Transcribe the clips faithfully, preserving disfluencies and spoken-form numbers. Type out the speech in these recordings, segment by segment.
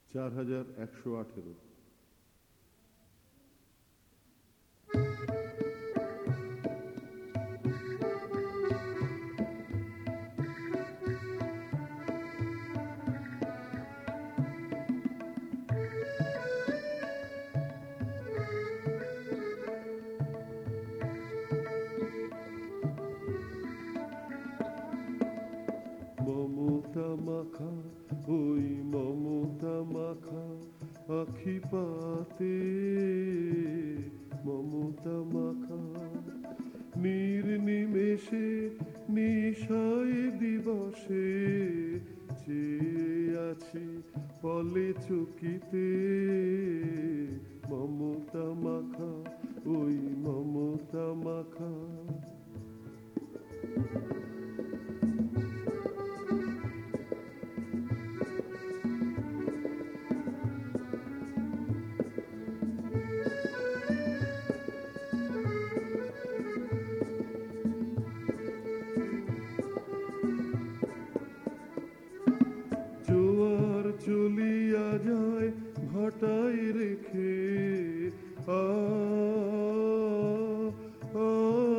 চার হাজার একশো আঠেরো। মমতা মাখা ওই মমতা মাখা আখি পাতে, মমতা মাখা নির্নিমেষে নিশায় দিবসে চেয়ে আছি পলে চকিতে, মমতা মাখা ওই মমতা মাখা। জোয়ার চলিয়া যায় ভাটায় রেখে, আ আ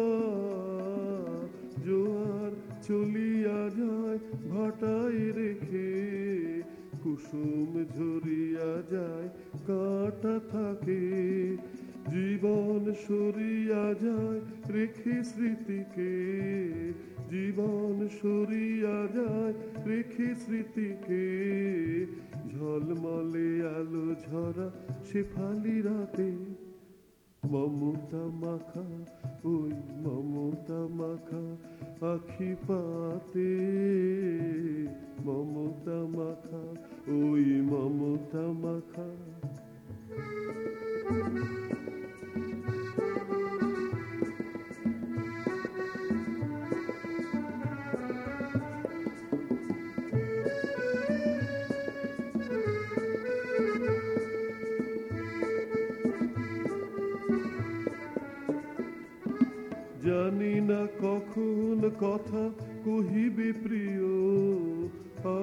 জোয়ার চলিয়া যায় ভাটায় রেখে, কুসুম ঝরিয়া যায় কাঁটা থাকে, জীবন সরিয়া যায় রেখে স্মৃতিকে, জীবন সরিয়া যায় রেখে স্মৃতিকে, ঝলমলে আলো ঝরা শেফালি রাতে, মমতা মাখা ওই মমতা মাখা আখি পাতে, মমতা মাখা ওই মমতা মাখা। জানি না কখন কথা কহিবে প্রিয়, আ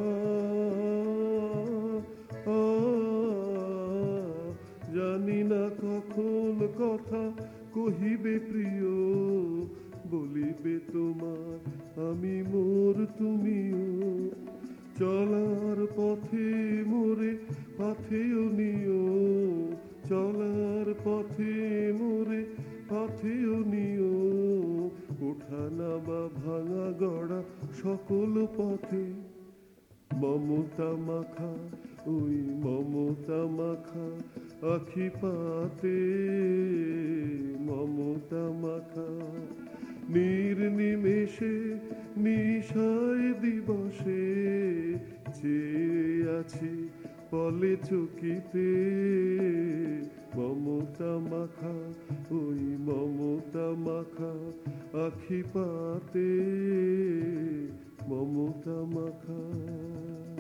আ জানি না কখন কথা কহিবে প্রিয়, বলিবে তোমার আমি মোর তুমিও, চলার পথে মোরে পাথেও নিও, চলার পথে মোরে পাথেও নিও, ওঠা নামা ভাঙা গড়া সকল পথে, মমতা মাখা ওই মমতা মাখা আখি পাতে, মমতা মাখা নির্নিমেষে নিশায় দিবসে চেয়ে আছি পলে চকিতে, মমতা মাখা ওই মমতা মাখা আখি পাতে, মমতা মাখা।